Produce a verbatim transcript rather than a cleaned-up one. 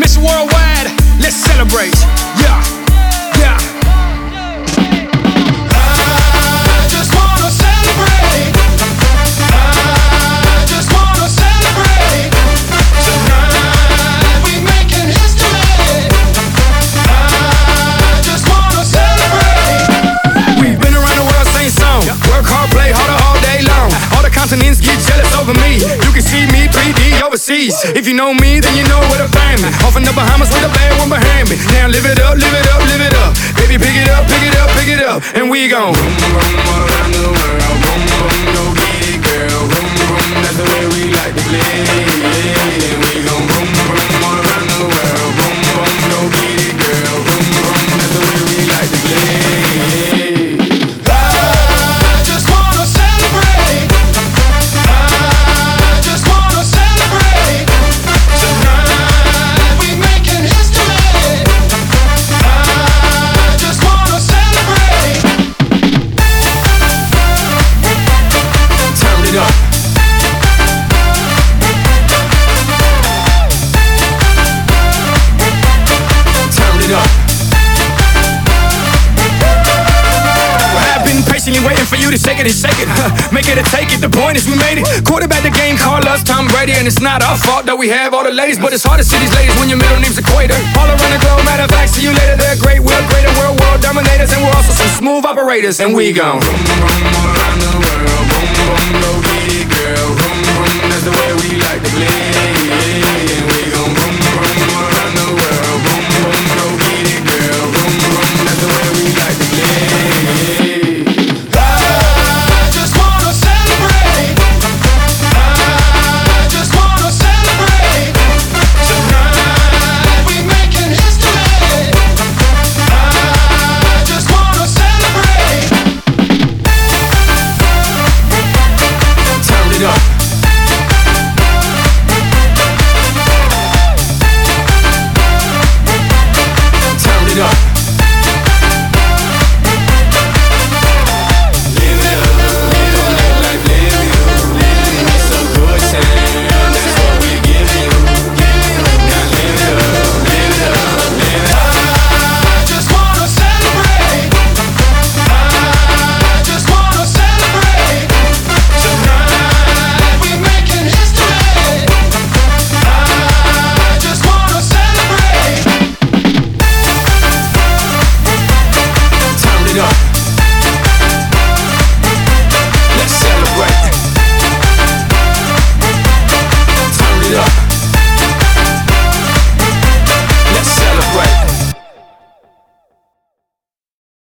Mister Worldwide, let's celebrate. Yeah, yeah. I just wanna celebrate. I just wanna celebrate. Tonight we making history. I just wanna celebrate. We've been around the world, same song. Work hard, play harder all day long. All the continents get jealous over me. You can see me three D overseas. If you know me, then you know where to find me. Off in the Bahamas with a bad one behind me. Now live it up, live it up, live it up. Baby, pick it up, pick it up, pick it up. And we gon' boom, boom, all around the world. Boom, boom, go get it, girl. Boom, boom, that's the way we like to play. And we gon' boom, boom, all around the world. Boom, boom, go get it, girl. Boom, boom, that's the way we like to play. Waiting for you to shake it and shake it, huh? Make it or take it, the point is we made it. Quarterback the game, call us Tom Brady. And it's not our fault that we have all the ladies, but it's hard to see these ladies when your middle name's Equator. All around the globe, matter of fact, see you later. They're great, we're greater, we're world dominators. And we're also some smooth operators. And we gon' boom, boom, all around the world. Boom, boom, go get it, girl. Boom, boom, that's the way we like to play.